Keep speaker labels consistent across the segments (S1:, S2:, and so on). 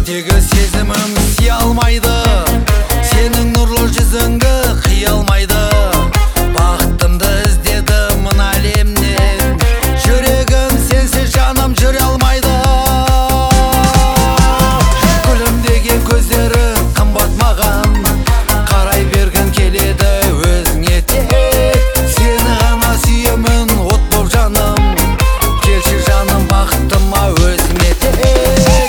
S1: Іштегі сезімім сия алмайды, сенің нұрлы жүзіңді қия алмайды. Бақытымды іздедім мына әлемнен, жүрегім сенсіз жаным жүре алмайды. Гүлім деген көздері қымбат маған, қарай бергім келеді өзіңе тек. Сені ғана сүйемін от боп жаным, келші жаным бақытыма өзіңе тек.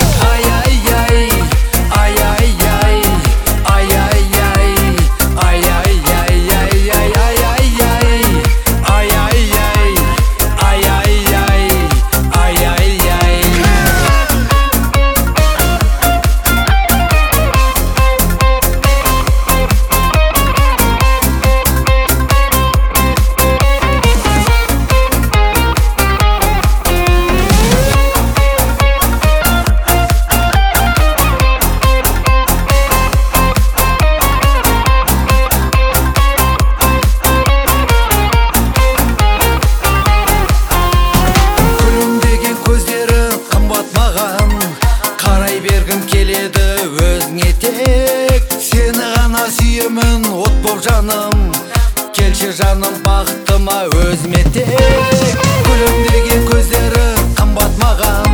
S1: Қарай бергім келеді өзіңе тек. Сені ғана сүйемін от боп жаным, келші жаным бақытыма өзіме тек. Гүлім деген көздері қымбат маған,